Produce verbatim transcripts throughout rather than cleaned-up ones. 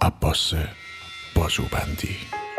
عباس بازوبندی.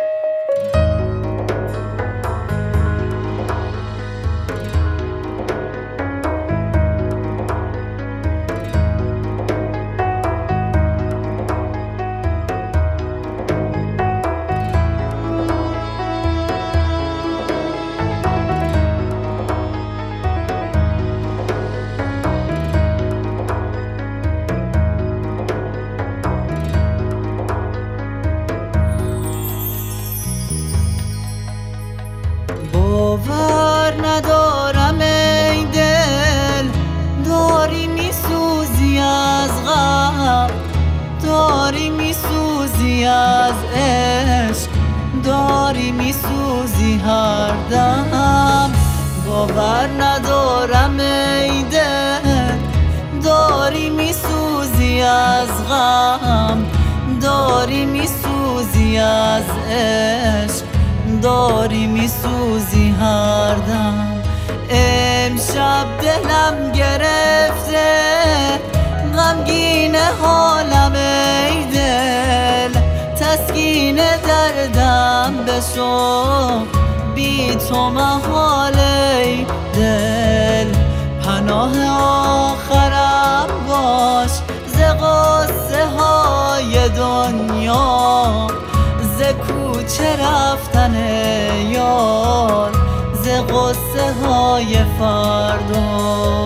باور ندارم ای دل، داری میسوزی از غم، داری میسوزی از عشق، داری میسوزی هر دم. باور ندارم ای دل، داری میسوزی از غم، داری میسوزی از عشق، داری میسوزی هر دم. امشب دلم گرفته غمگین حالم ای دل، تسکین دردم بشو بی تو محال ای دل. پناه آخرم باش ز غصه های دنیا، ز کوچه رفتن یار، ز غصه های فردا.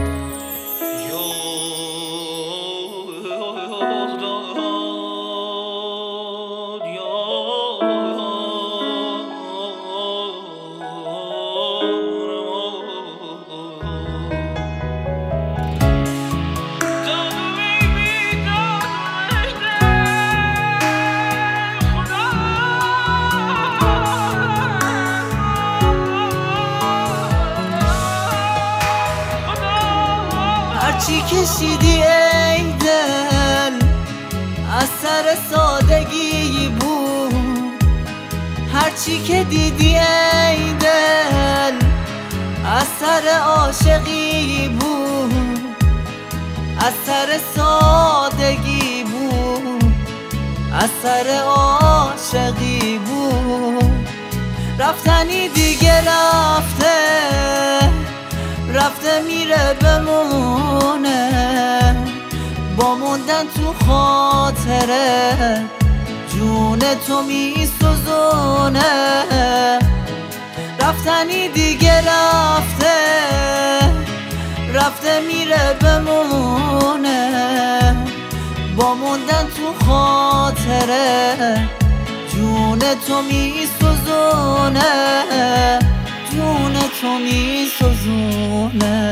هرچی کشیدی ای دل از سر سادگی بود، هرچی که دیدی ای دل از سر عاشقی بود، از سر سادگی بود، از سر عاشقی بود. رفتنی دیگه رفته، رفته میره بمونه، با موندن تو خاطره جون تو میسوزونه. رفتنی دیگه رفته، رفته میره بمونه، با موندن تو خاطره جون تو میسوزونه، جون تو میسوزونه.